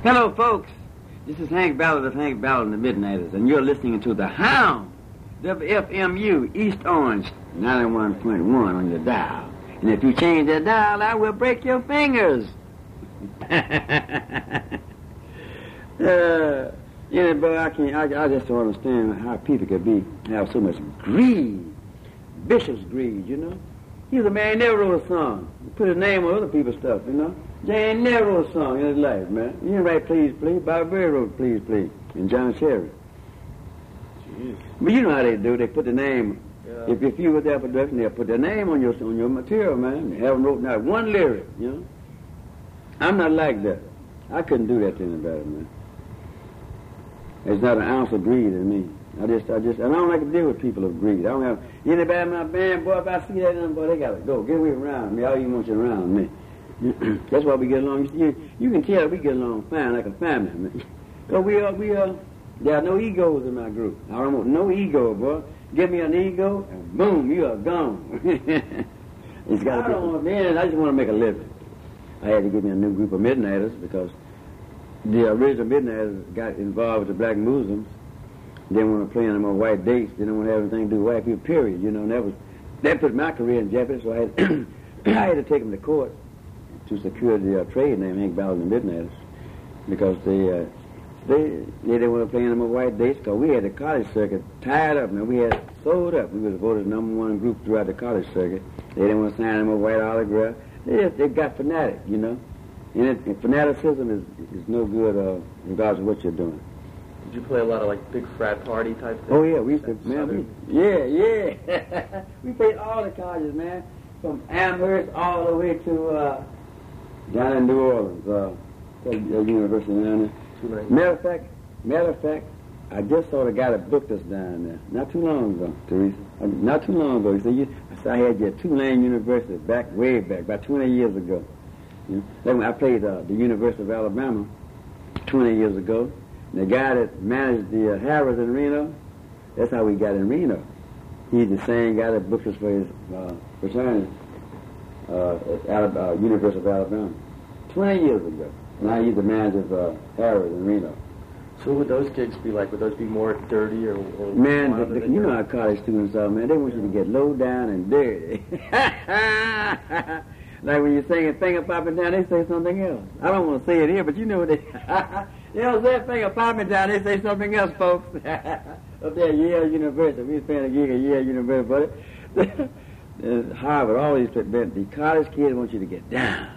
Hello, folks. This is Hank Ballard of Hank Ballard and the Midnighters, and you're listening to The Hound, WFMU, East Orange, 91.1 on your dial. And if you change that dial, I will break your fingers. But I just don't understand how people could have so much greed, vicious greed, you know. He's a man, never wrote a song. He put his name on other people's stuff, you know. Jay ain't never wrote a song in his life, man. He didn't write Please, Please. Bobby Berry wrote Please, Please, and John Sherry. Jeez. But you know how they do. They put the name. Yeah. If you were there for production, they'll put their name on your material, man. They haven't wrote not one lyric, you know. I'm not like that. I couldn't do that to anybody, man. There's not an ounce of greed in me. I don't like to deal with people of greed. I don't have anybody in my band, boy, if I see that in them, boy, they gotta go. Get away around me. I don't even want you around me. That's why we get along. You can tell we get along fine, like a family, man. Because there are no egos in my group. I don't want no ego, boy. Give me an ego, and boom, you are gone. It's got to be. I just want to make a living. I had to get me a new group of Midnighters because the original Midnighters got involved with the black Muslims. They didn't want to play on white dates. They didn't want to have anything to do with white people, period. You know, and that put my career in jeopardy, so I had to take them to court to secure the trade name Hank Ballard and the Midnighters because they didn't want to play on white dates because we had the college circuit tied up, man. We had sold up. We was voted #1 group throughout the college circuit. They didn't want to sign them a white autograph. They got fanatic, you know. And fanaticism is no good regardless of what you're doing. Did you play a lot of like big frat party type things? Oh yeah, we used to, man. We played all the colleges, man, from Amherst all the way to down in New Orleans, University down there. Matter of fact, I just saw the guy that booked us down there not too long ago, Teresa. Not too long ago. He said, I had you at Tulane University way back, about 20 years ago. You know? Then when I played the University of Alabama 20 years ago. The guy that managed the Harrods in Reno, that's how we got in Reno. He's the same guy that booked us for his fraternity at University of Alabama 20 years ago. Now he's the manager of Harrods in Reno. So what would those gigs be like? Would those be more dirty or man, you know how college students are, man. They want you to get low down and dirty. Like when you sing a finger popping down, they say something else. I don't want to say it here, but you know what they... You don't say a finger popping down, they say something else, folks. Up there at Yale University. We was playing a gig at Yale University, buddy. Harvard, all these the college kids want you to get down.